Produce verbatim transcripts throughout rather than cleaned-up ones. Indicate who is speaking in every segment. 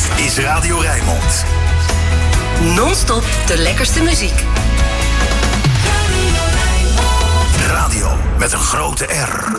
Speaker 1: is Radio Rijnmond.
Speaker 2: Non-stop de lekkerste muziek.
Speaker 1: Radio met een grote R.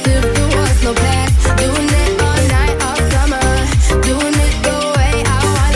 Speaker 3: Doing it all night, all summer. Doing it the way I want.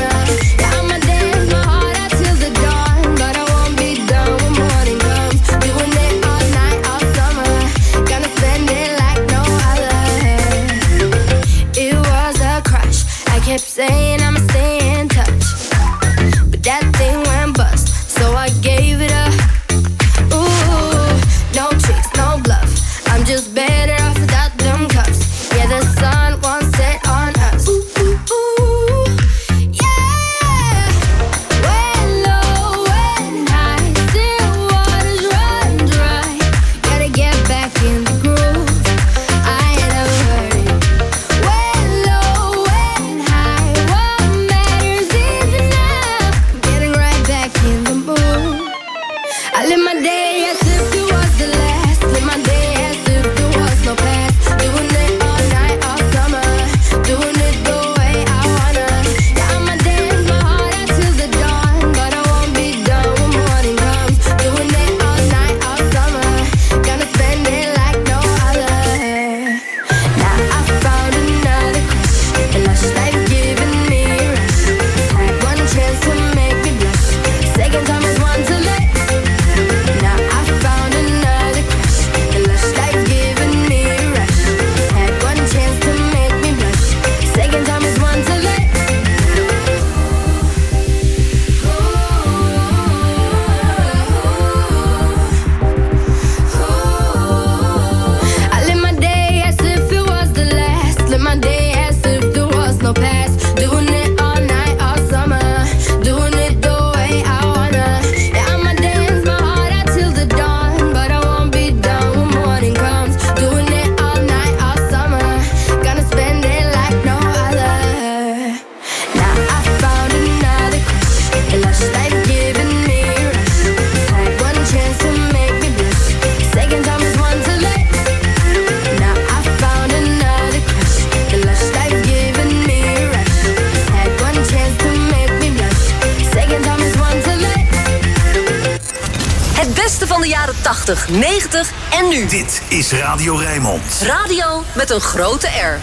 Speaker 2: tachtig, negentig en nu.
Speaker 1: Dit is Radio Rijnmond.
Speaker 2: Radio met een grote R.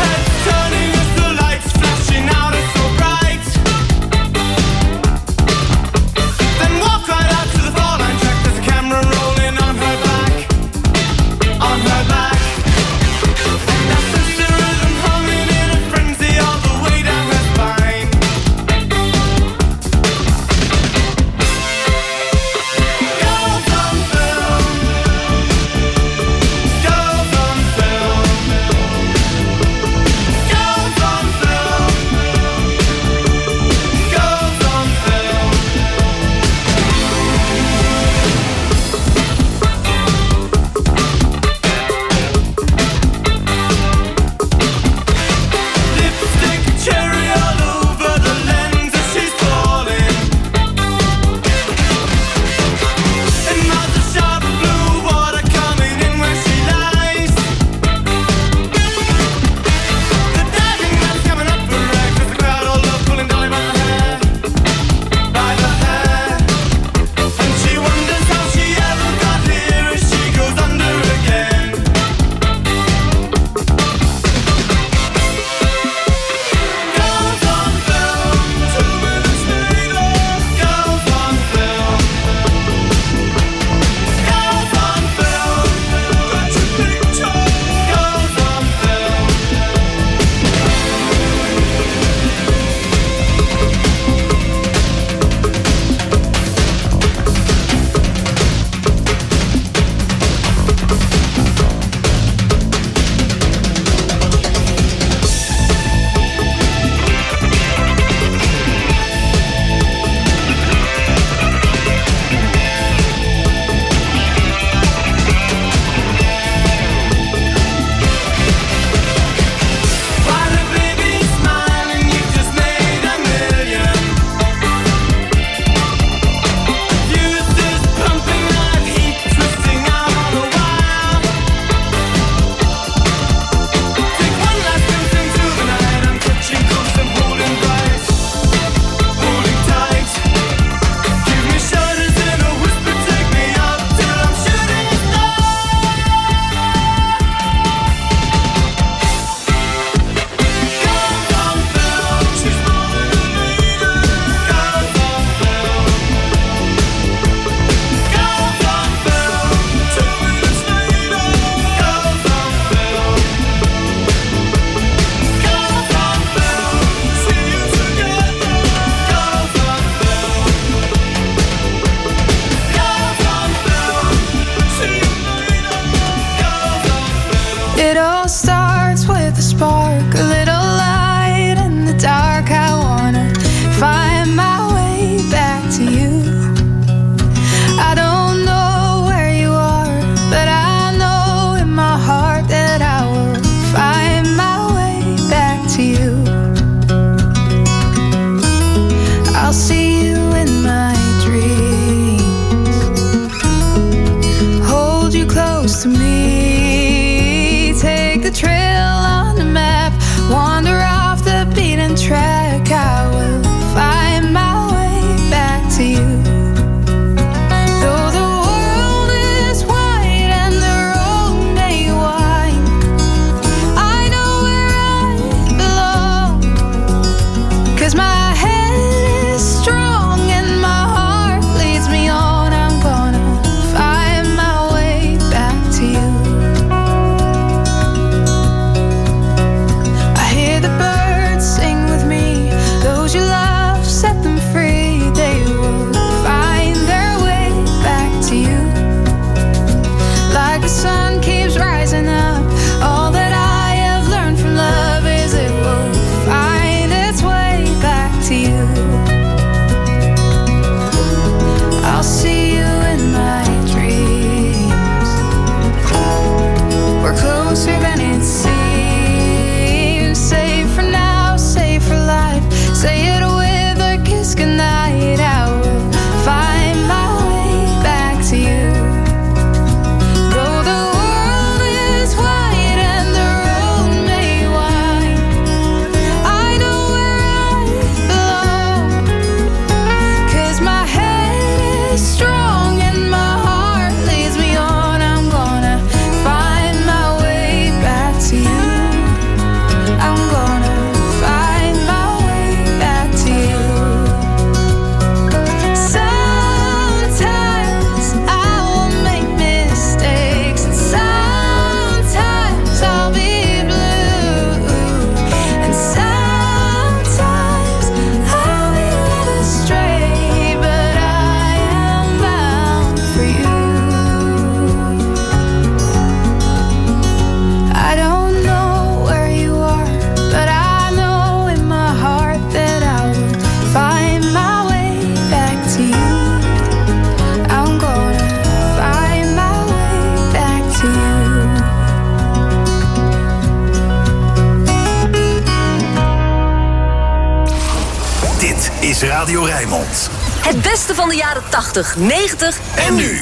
Speaker 3: Turning as the lights flashing out, it's so bright.
Speaker 1: Radio Rijnmond.
Speaker 2: Het beste van de jaren tachtig, negentig
Speaker 1: en nu.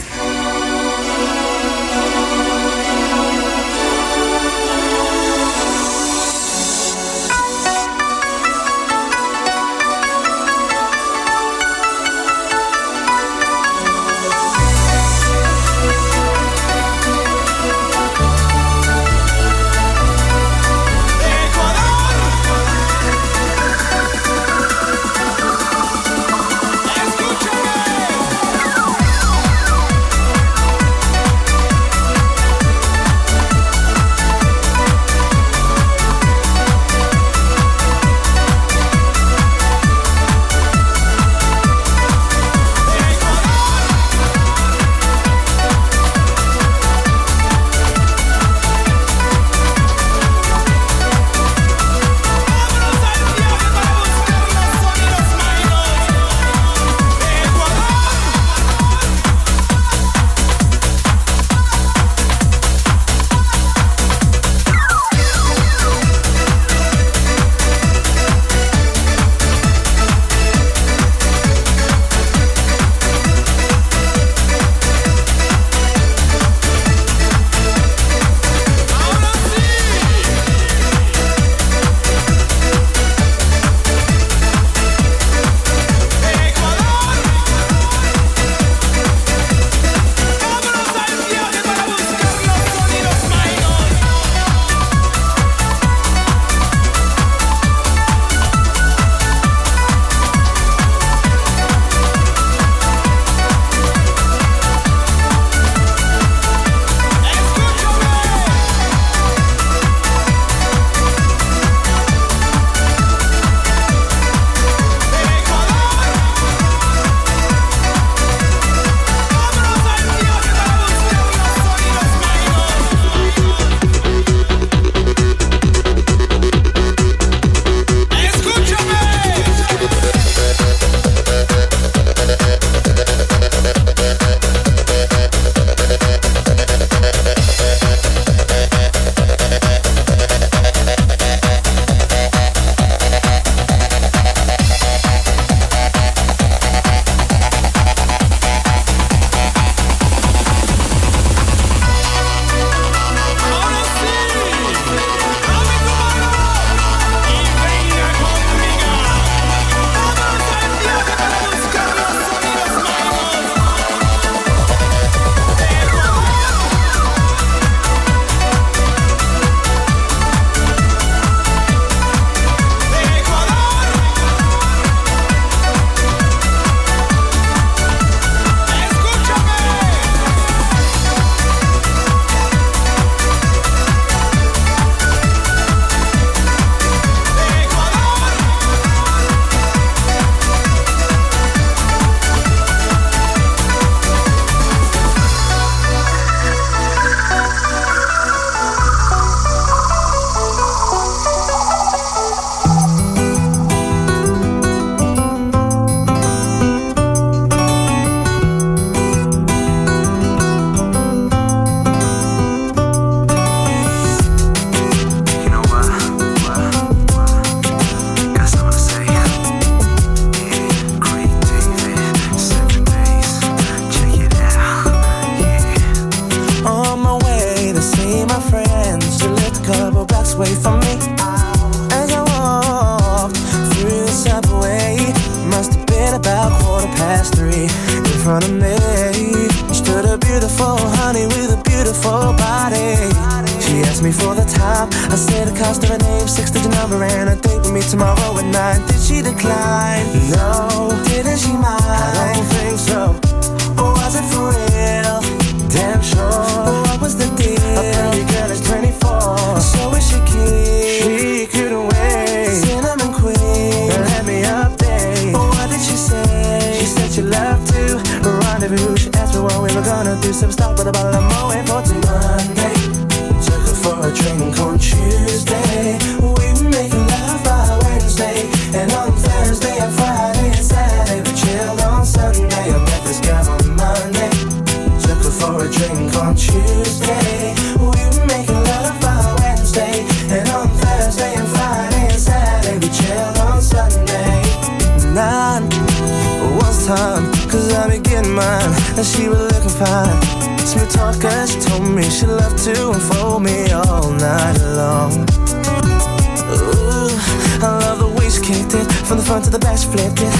Speaker 3: time, cause I be getting mine, and she was looking fine. Smooth talker, she told me she loved to unfold me all night long. Ooh, I love the way she kicked it, from the front to the back she flipped it.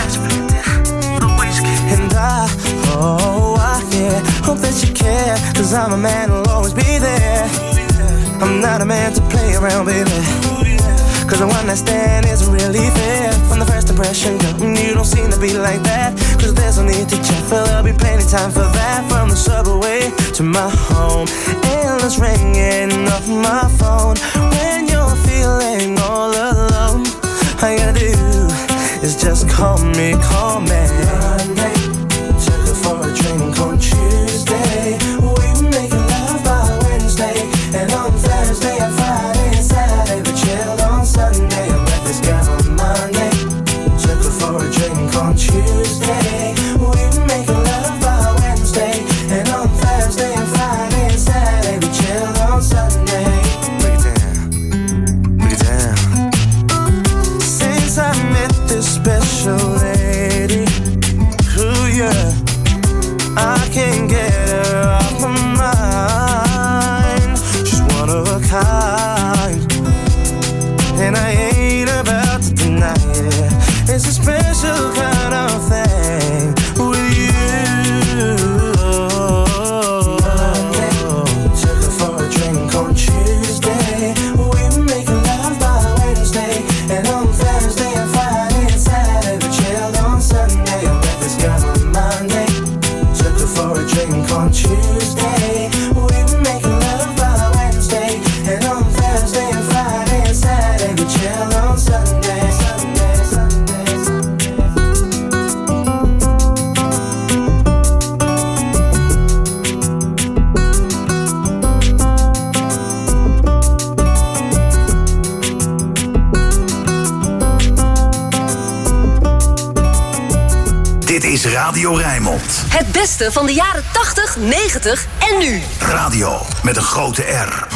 Speaker 3: And I, oh, I, yeah, hope that you care, cause I'm a man who'll always be there. I'm not a man to play around, baby, cause the one night stand isn't really fair. From the first impression, girl, you don't seem to be like that, cause there's no need to check, for there'll be plenty time for that. From the subway to my home, endless ringing off my phone. When you're feeling all alone, all you gotta do is just call me, call me. Monday, took her for a drink on Tuesday. We were making love by Wednesday, and on Thursday and Friday and Saturday we chilled on Sunday. I met this girl on Monday, took her for a drink on Tuesday. We were making love by Wednesday, and on Thursday and Friday and Saturday we chilled on Sunday. Break it down, break it down. Since I met this special lady, ooh yeah, I can't get her off my mind. She's one of a kind, and I ain't about to deny it. It's a special kind of thing with you. Monday, took her for a drink on Tuesday. We were making love by Wednesday, and on Thursday and Friday and Saturday we chilled on Sunday. I met this girl on Monday, took her for a drink on Tuesday. We were making love by Wednesday, and on Thursday and Friday and Saturday we chilled on Sunday. Sunday, Sunday, Sunday.
Speaker 1: Dit is Radio Rijnmond.
Speaker 2: Het beste van de jaren tachtig, negentig en nu.
Speaker 1: Radio met een grote R.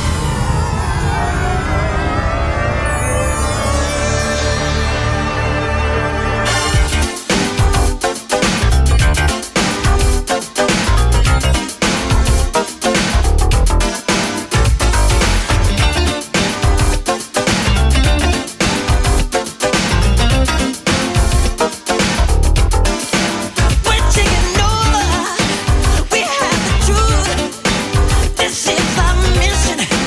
Speaker 4: We're taking over. We have the truth. This is our mission.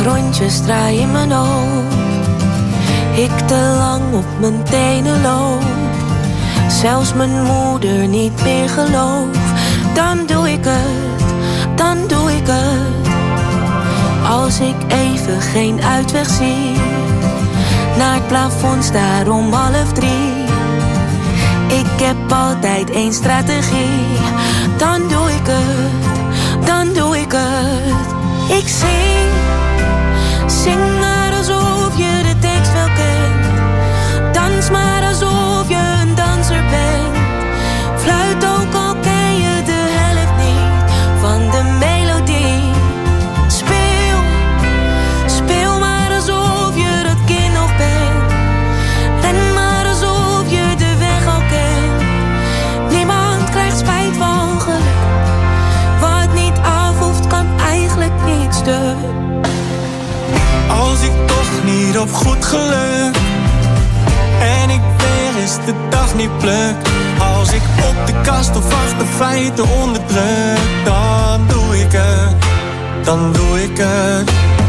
Speaker 4: rondjes draai in mijn hoofd. Ik te lang op mijn tenen loop. Zelfs mijn moeder niet meer gelooft. Dan doe ik het, dan doe ik het. Als ik even geen uitweg zie. Naar het plafond staar om half drie. Ik heb altijd één strategie. Dan doe ik het, dan doe ik het. Ik zing, zing maar alsof je de tekst wel kent. Dans maar alsof je een danser bent. Fluit ook al ken je de helft niet van de melodie. Speel, speel maar alsof je dat kind nog bent. Ren maar alsof je de weg al kent. Niemand krijgt spijt van geluk. Wat niet af hoeft kan eigenlijk niet stuk.
Speaker 3: Als ik toch niet op goed geluk en ik weer eens de dag niet pluk. Als ik op de kast of achter feiten onderdruk. Dan doe ik het, dan doe ik het.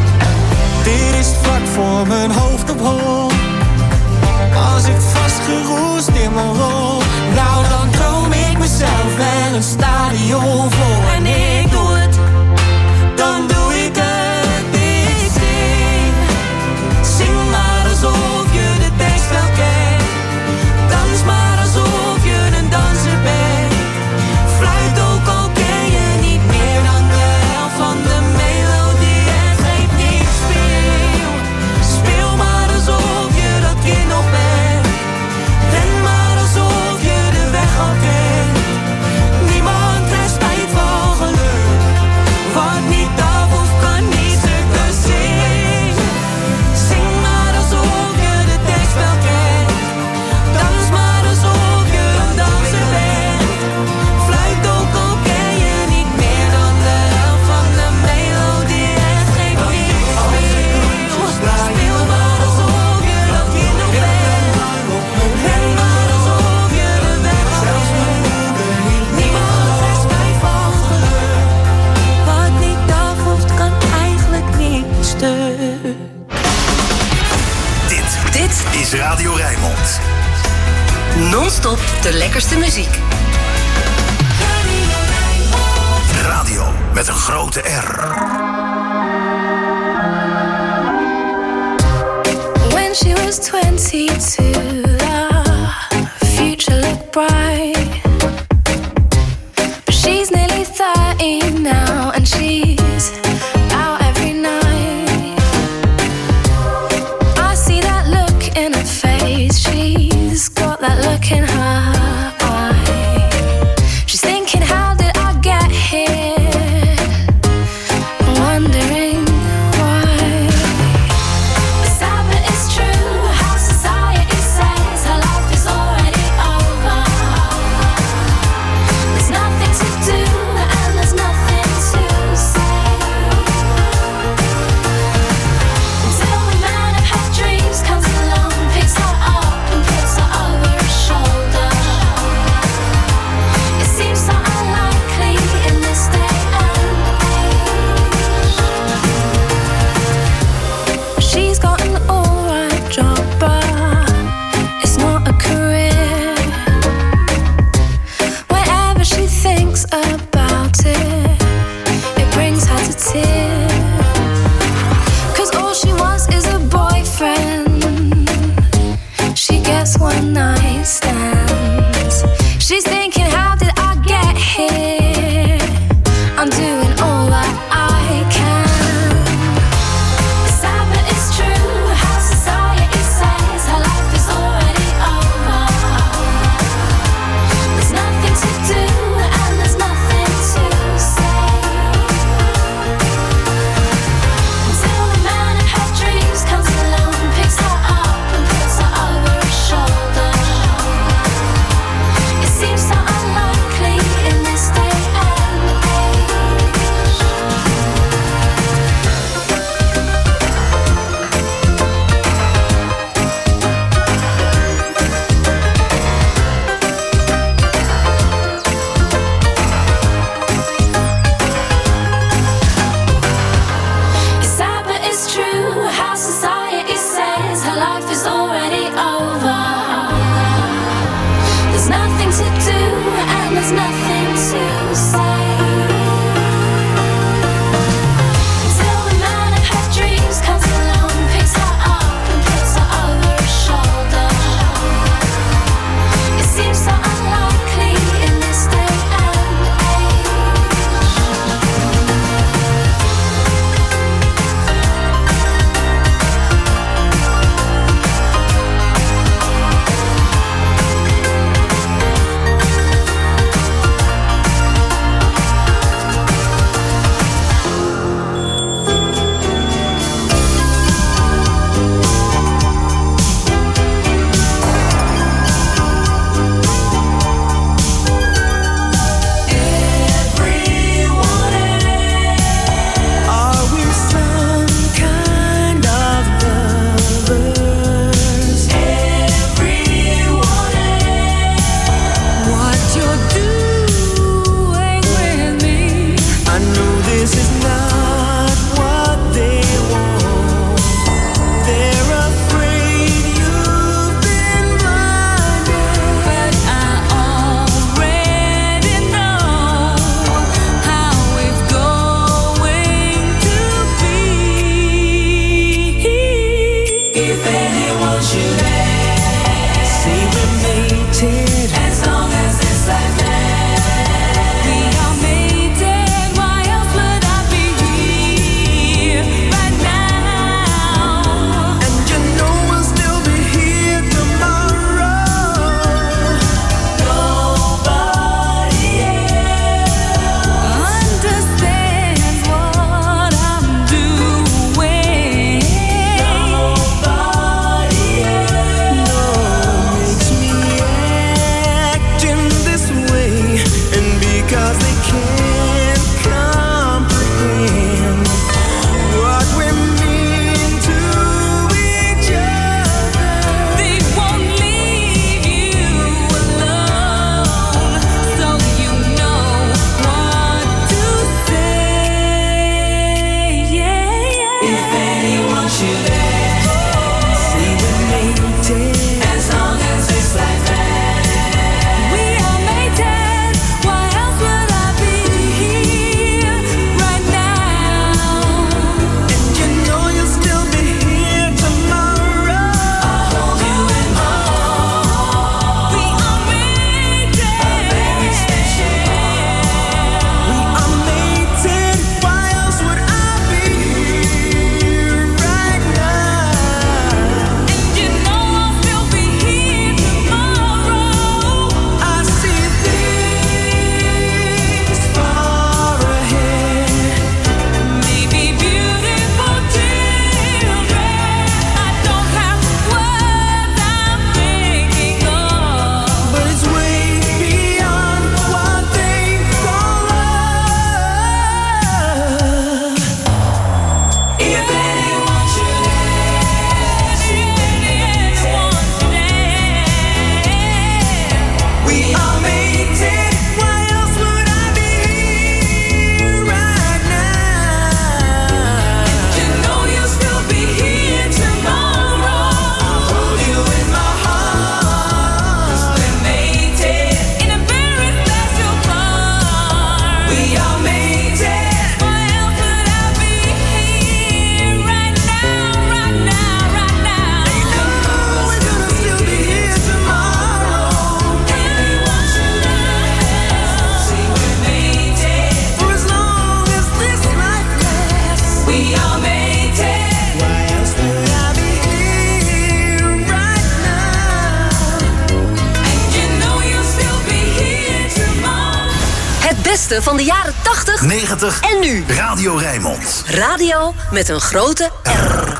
Speaker 3: Dit is vlak voor mijn hoofd op hol. Als ik vastgeroest in mijn rol. Nou dan droom ik mezelf wel een stadion vol. En ik doe het, dan doe ik het. Ik zing, zing maar alsof je de tekst wel kent. Dans maar alsof je een danser bent. Fluit ook al ken je niet meer dan de helft van de melodie. En geef niet, speel, speel maar alsof je dat kind nog bent. Ren maar alsof je de weg al kent. Niemand krijgt spijt van geluk. Wat niet af of kan niet stuk. Dus zing, zing maar alsof je de tekst wel kent. Dans maar alsof je een danser bent. Fluit ook al ken je niet meer dan de helft van de melodie. En geef niet, speel, speel maar alsof je dat kind nog bent. Ren maar alsof je de weg al kent. Niemand krijgt spijt van geluk. Wat niet af hoeft kan eigenlijk niet stuk.
Speaker 1: Dit,
Speaker 2: Dit
Speaker 1: is Radio Rijnmond.
Speaker 2: non-stop de lekkerste muziek.
Speaker 1: Radio met een grote R.
Speaker 4: When she was twenty-two, the future looked bright. But she's nearly thirty now, and she's out every night. I see that look in her face, she's got that look in her eye. She's thinking, how did I get here? Wondering why. Sad but it's true, how society says her life is already over. There's nothing to do and there's nothing to say. Until the man of her dreams comes along, picks her up and puts her over his shoulder. It seems so unlikely in this day and age. She's got an alright job, but it's not a career. Whenever she thinks about it, it brings her to tears. Cause all she wants is a boyfriend. She gets one night stands. She's thinking, how did I get here? I'm doing all that I can. Sad but it's true, how society says her life is already over. There's nothing to do and there's nothing to say. Until the man of her dreams comes along, picks her up and puts her over his shoulder. It seems so
Speaker 2: beste van de jaren tachtig,
Speaker 1: negentig
Speaker 2: en nu.
Speaker 1: Radio Rijnmond.
Speaker 2: Radio met een grote R.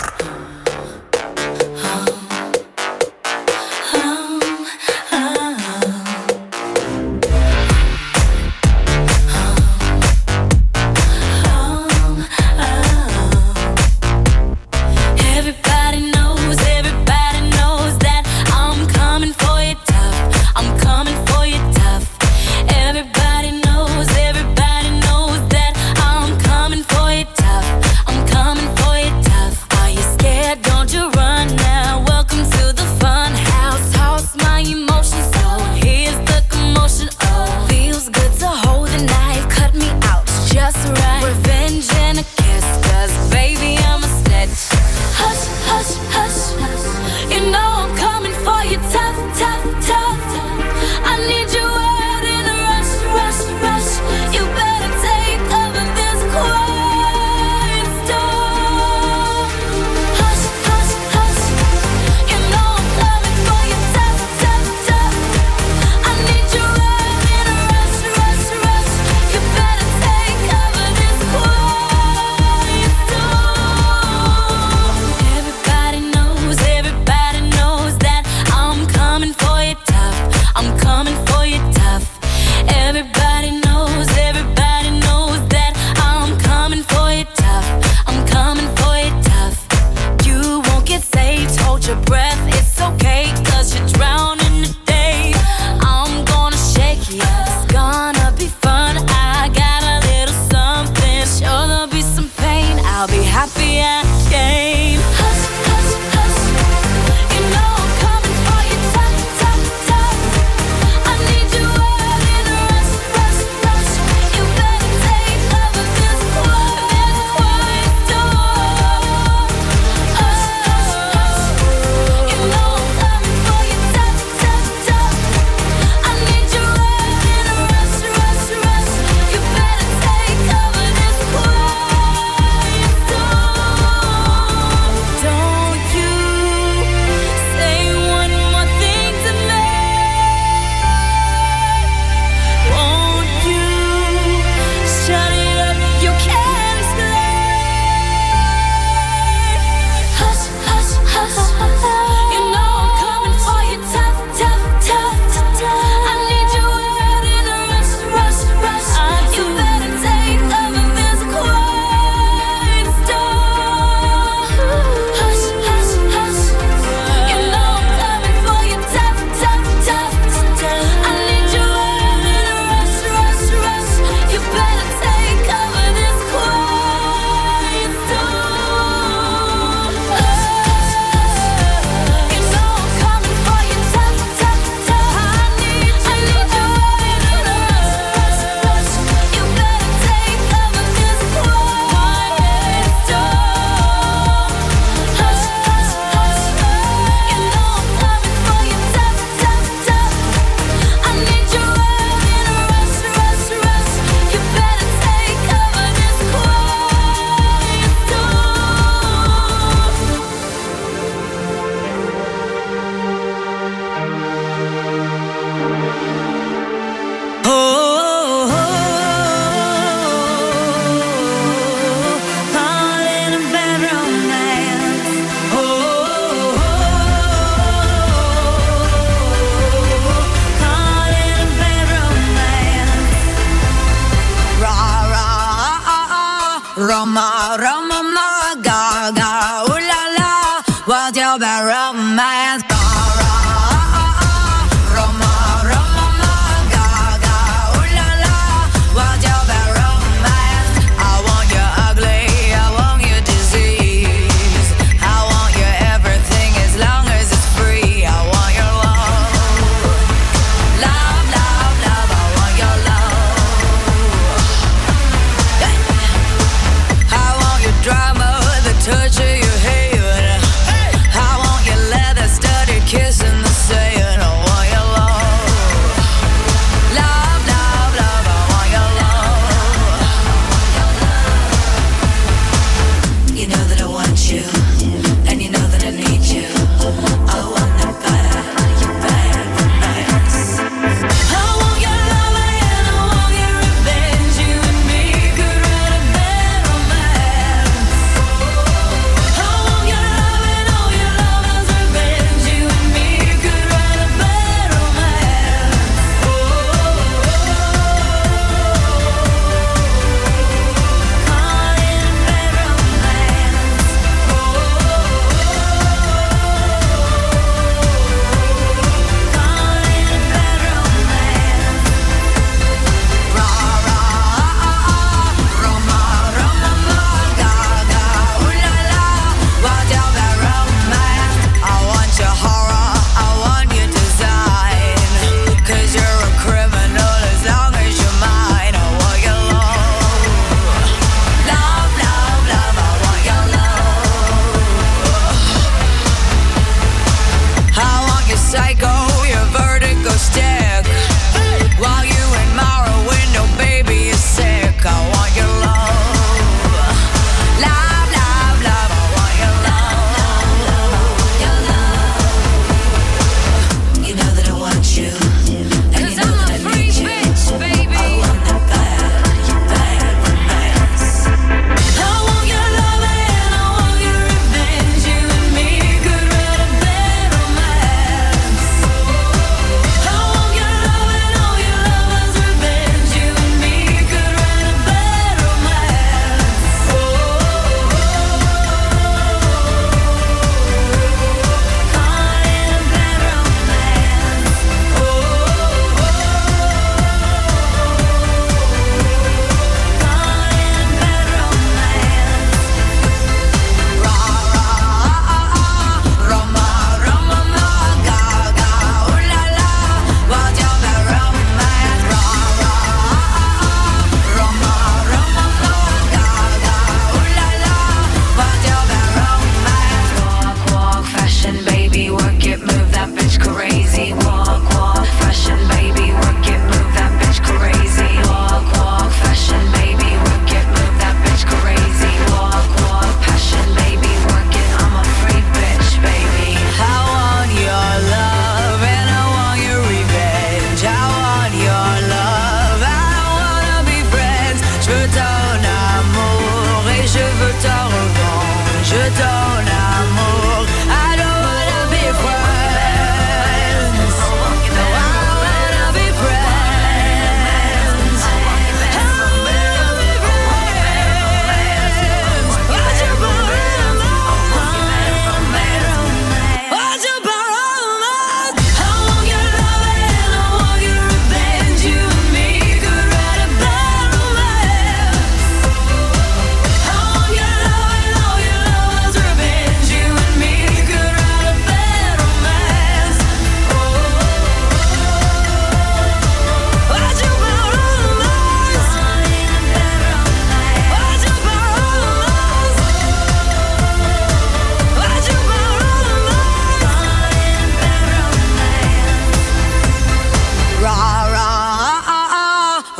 Speaker 4: Are you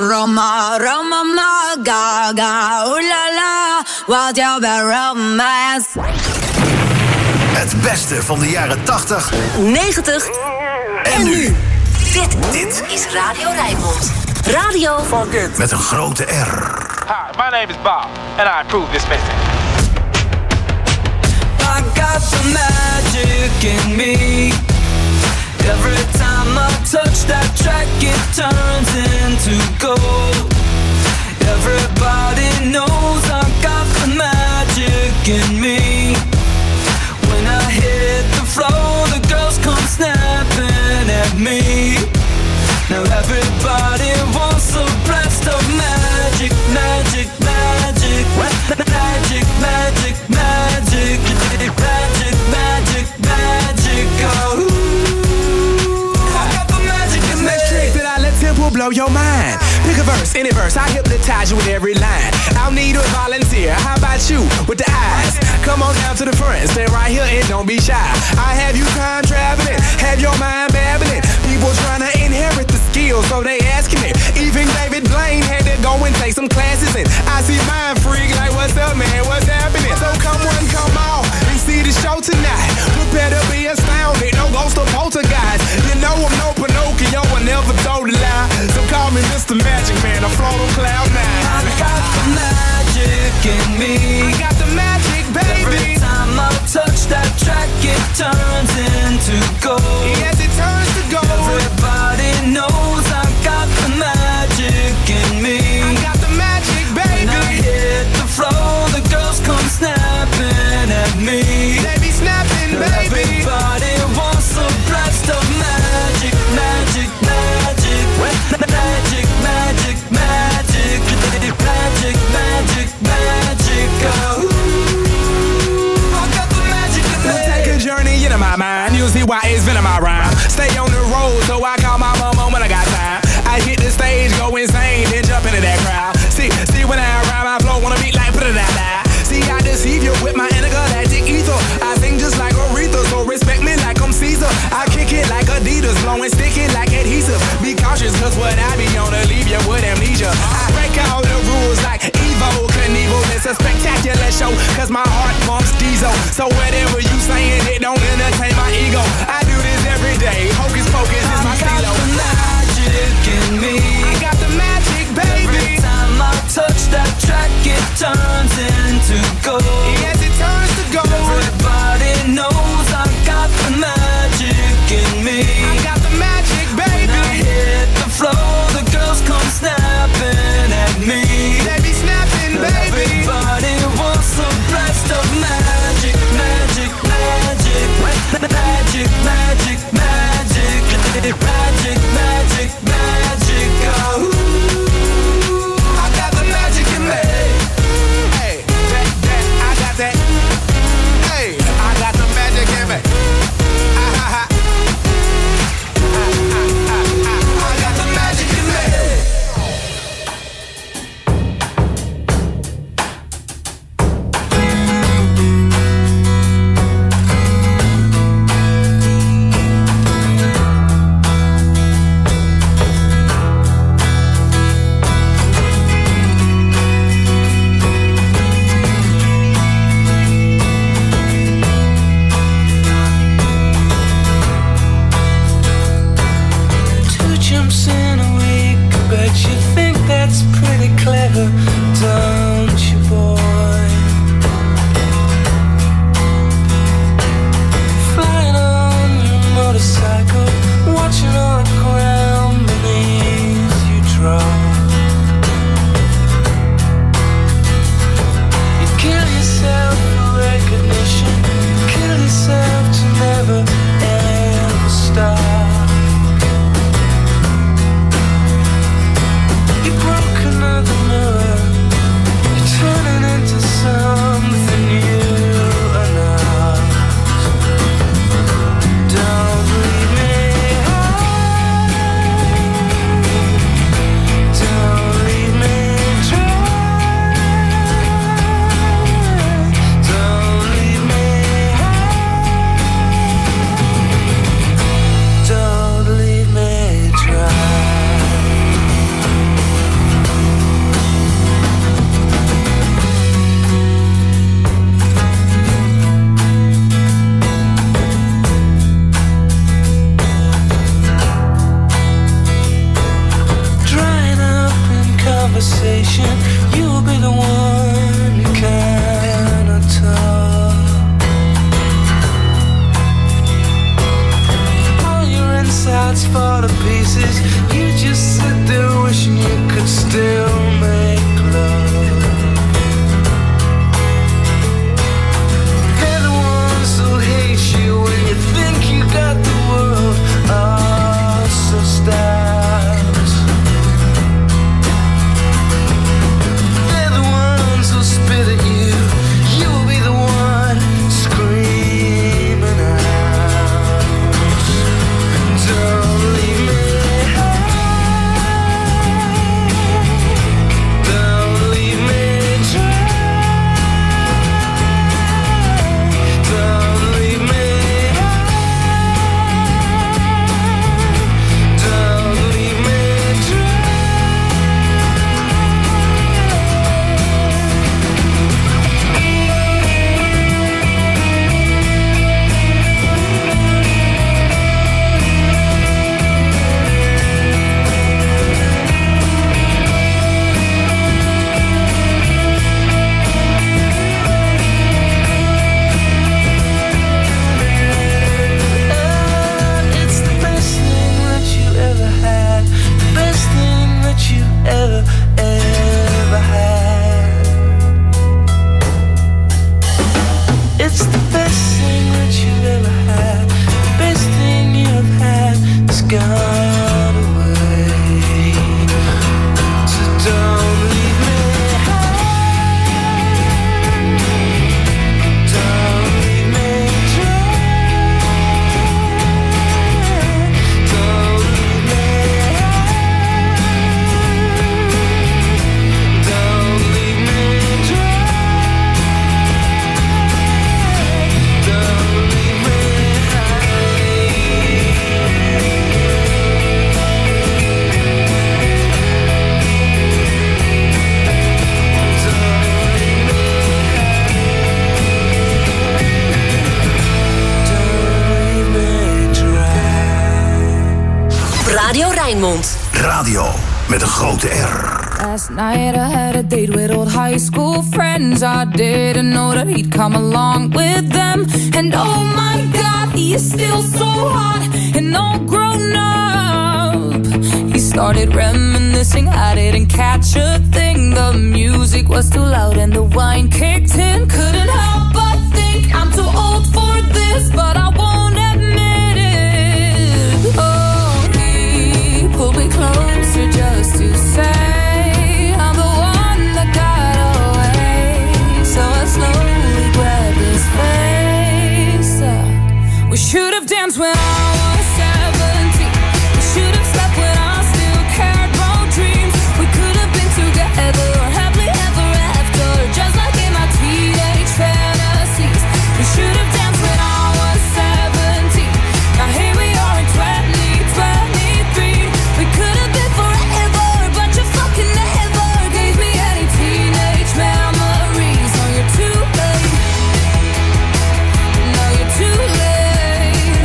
Speaker 5: Roma, Roma, ma, ga, ga, ooh la la, wat jou bij romance.
Speaker 1: Het beste van de jaren tachtig,
Speaker 2: negentig en nu. Dit, dit is Radio Rijnmond. Radio
Speaker 1: met een grote R.
Speaker 6: Hi, my name is Bob, and I approve this message.
Speaker 7: I got the magic in me. Every time I touch that track, it turns into gold. Everybody knows I got the magic in me. When I hit the floor, the girls come snapping at me. Now everybody wants a blast of magic, magic, magic, magic, magic, magic, magic, magic, magic, oh.
Speaker 8: Will blow your mind. Pick a verse, any verse, I hypnotize you with every line. I'll need a volunteer. How about you with the eyes? Come on down to the front, stay right here and don't be shy. I have you time traveling, have your mind babbling. People trying to inherit the skills, so they asking it. Even David Blaine had to go and take some classes in. I see mind freak like, what's up, man? What's happening? So come one, come on and see the show tonight. Prepare to be astounded, no ghost or poltergeist. You know I'm no Pinocchio, I never told a lie. So call me Mister Magic Man, I float on cloud nine.
Speaker 7: I got the magic in me.
Speaker 8: I got the magic, baby.
Speaker 7: Every time I touch that track, it turns into gold.
Speaker 8: Yes, it turns to gold.
Speaker 7: Everybody knows I got the magic in me.
Speaker 8: I got the magic, baby.
Speaker 7: When I hit the floor, the girls come snapping at me.
Speaker 8: They be snapping, baby.
Speaker 7: Everybody wants a blast of magic, magic, magic, magic, magic, magic, magic, magic, magic, oh. I got the magic in me.
Speaker 8: Take a journey into my mind, you'll see why it's been in my rhyme. Stay on the road, so I call my mama when I got time. I hit the stage, go insane, then jump into that crowd. See, see when I rhyme, I flow on a beat like put it out. See, I deceive you with my intergalactic ether. I sing just like Aretha, so respect me like I'm Caesar. I kick it like Adidas, blowing sticky like adhesive. Be cautious, cause what I be on to leave you with amnesia. I break all the rules like Evo Knievel. It's a spectacular show, cause my heart pumps diesel. So whatever you saying, it don't entertain my ego. I do this every day, hocus pocus is my stilo.
Speaker 7: I got the magic in me.
Speaker 8: I got the magic, baby.
Speaker 7: Every time I touch that track, it turns into gold.
Speaker 8: Yes, it turns to gold.
Speaker 7: Everybody knows I got the magic in me.
Speaker 8: I got the magic, baby.
Speaker 7: When I hit the floor, the girls come snapping at me.
Speaker 8: They be snapping, baby.
Speaker 7: Everybody wants a blast of magic, magic, magic, magic, magic.
Speaker 3: hearts fall to pieces. You just sit there wishing you could still make love. They're the ones who hate you when you think you got the world all so stacked. They're the ones who spit at you. You will be the one screaming out. Don't leave me. Don't leave me dry. Don't leave me. Don't leave me dry. It's the best thing that you ever had, the best thing that you ever, ever had. It's the best thing that you ever had, the best thing you've had has gone away. So don't leave me. Don't leave me dry. Don't leave me. Don't leave me dry. Don't leave me
Speaker 2: Radio Rijnmond.
Speaker 1: Radio met een grote R.
Speaker 5: Last night I had a date with old high school friends. I didn't know that he'd come along with them. And oh my God, he is still so hot and all grown up. He started reminiscing, I didn't catch a thing. The music was too loud and the wine kicked in. Couldn't help but think I'm too old for this, but I won't admit it. Oh, he pulled me closer just to say I'm the one that got away. So I slowly grabbed his face. Uh, we should have danced when I was seventeen. We should have slept when I still cared about dreams. We could have been together happily ever after, just like in my teenage fantasies. We should have danced when I was seventeen. Now here we are in twenty twenty-three. We could have been forever, but you fucking never gave me any teenage memories. Now you're too late. Now you're too late.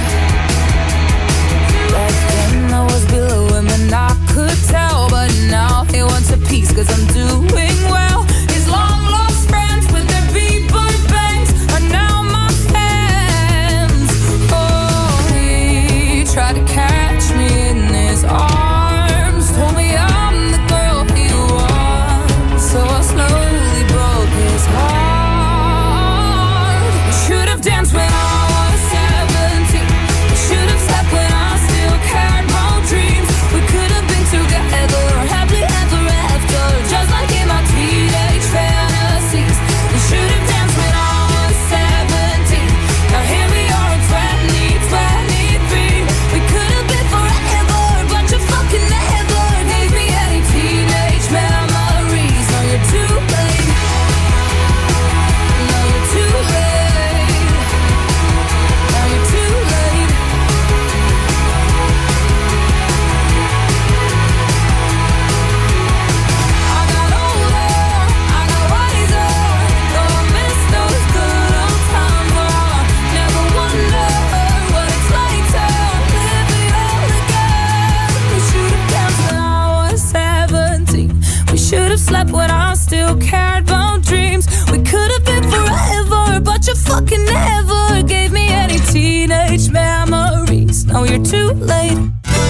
Speaker 5: Back then I was below him and I could tell, but now he wants a piece cause I'm doing well. His long lost friends with their beeper bangs are now my fans. Oh, he tried to catch me in his arms, told me I'm the girl he wants, so I slowly broke his heart. We should have danced when I was seventeen. We should have slept when I still cared about dreams. We could have been together happily ever after, just like in my teenage fantasies. We should have danced when I was seventeen. Now here we are in twenty twenty-three. We could have been forever, but you fucking never gave me any teenage memories. Now you're too late. Now you're too late. Now you're too late. I got older, I got wiser, though I miss those good old times where I never wonder what it's like to live it all again. We should have danced when I was seventeen. We should have slept when I still cared about dreams. We could have been forever, but you fucking never gave me any teenage memories. Now you're too late.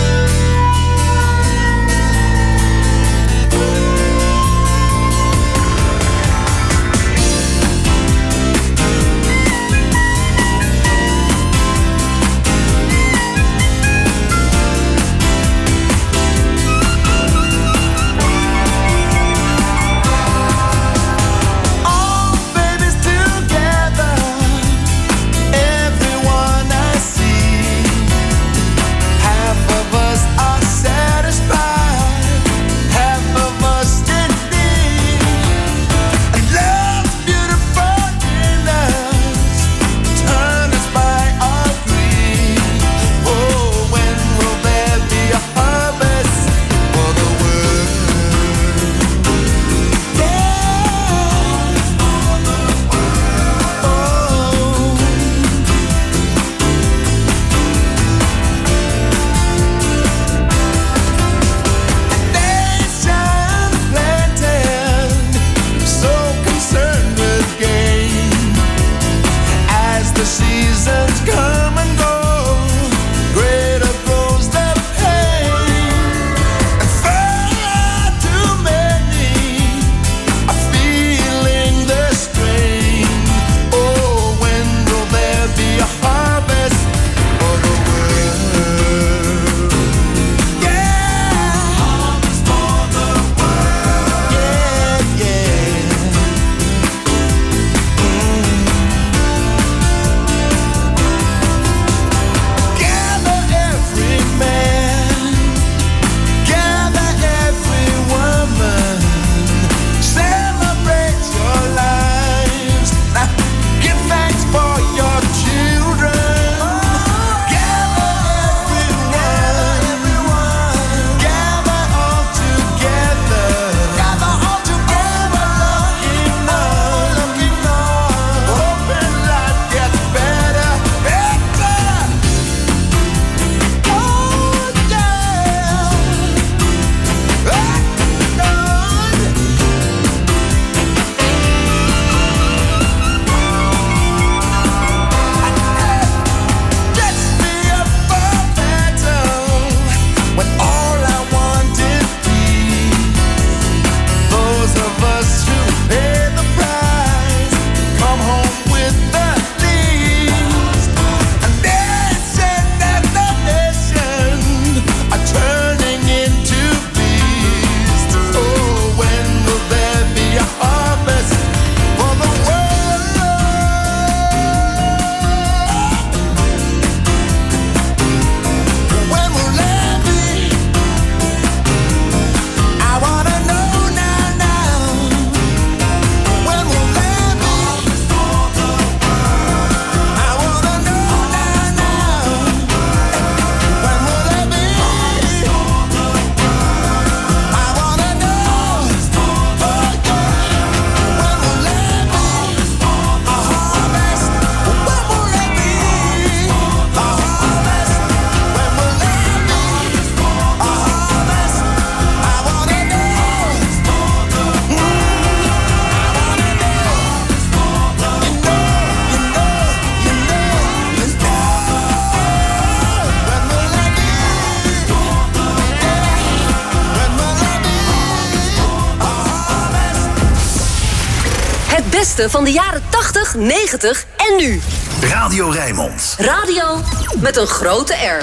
Speaker 2: beste van de jaren tachtig, negentig en nu.
Speaker 1: Radio Rijnmond.
Speaker 2: Radio met een grote R.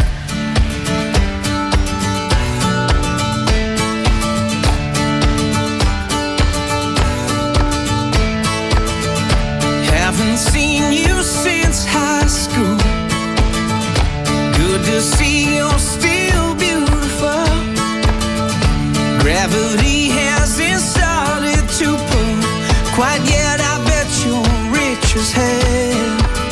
Speaker 7: Haven't seen you since high school. Good to see you're still beautiful. Gravity hasn't started to pull quite yet. I bet you're rich as hell.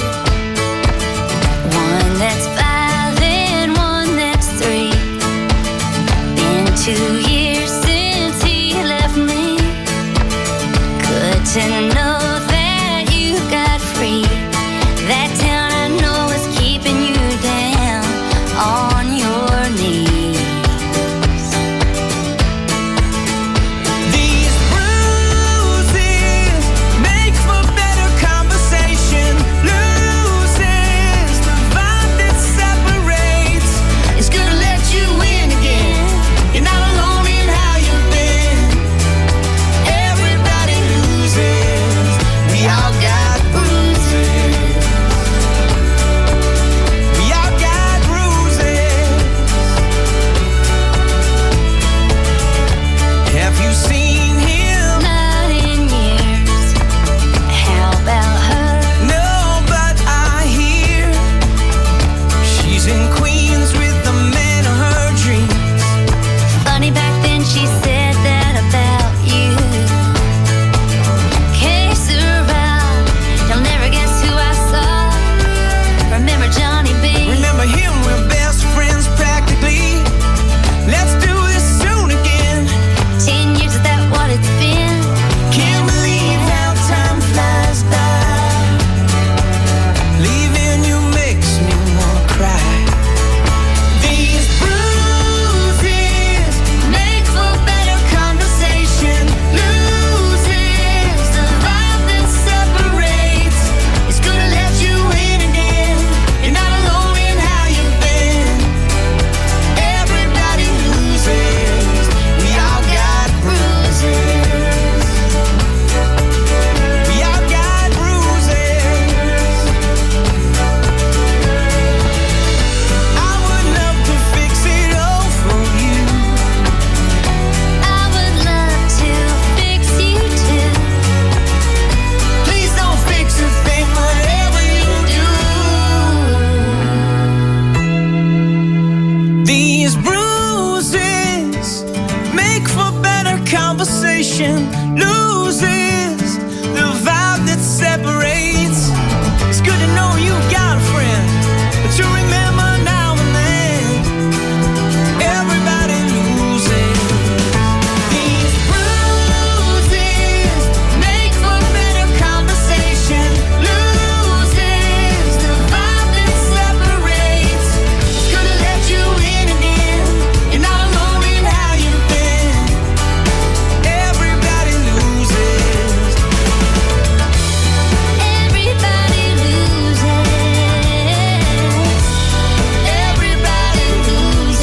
Speaker 9: One that's five and one that's three. Been two years since he left me. Good to know that you got free. That town I know is keeping you down on your knees.
Speaker 7: These bruises make for better conversation. Loses the vibe that separates. It's gonna let you in again. You're not alone in how you've been. Everybody loses. We all got bruises. We all got bruises. Have you seen him?
Speaker 9: Not in years. How about her?
Speaker 7: No, but I hear she's in Queens with the man of her dreams.
Speaker 9: Funny, back then she said that about you. Que sera, you'll never guess who I saw. Remember Johnny B?
Speaker 7: Remember him, we're best friends practically. Let's do this soon again.
Speaker 9: Ten years, is that what it's been?
Speaker 7: Can't believe how time flies by. Leaving you makes me wanna cry. These bruises make for better conversation. Loses the vibe that separates. It's gonna let you in again. You're not alone in how you've been. Everybody loses. We all got bruises. We all got bruises. I would love to fix it all for you.
Speaker 9: I would love to fix you too.
Speaker 7: Please don't fix a thing, whatever you do. These bruises make for better conversation.